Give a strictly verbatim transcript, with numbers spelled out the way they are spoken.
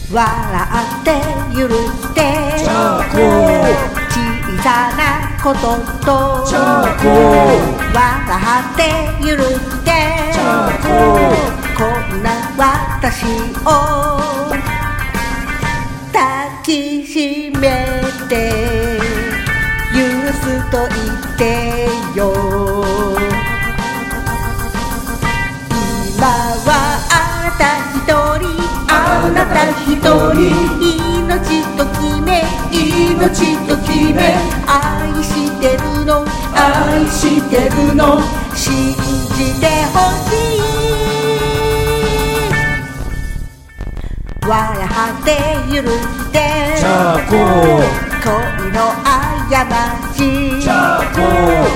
笑って許して小さなことと笑って許してこんな私を抱きしめて許すと言ってよ。今はあなた一人あなた一人命と決め命と決め愛してるの愛してるの信じてほしい。笑って許して恋の過ち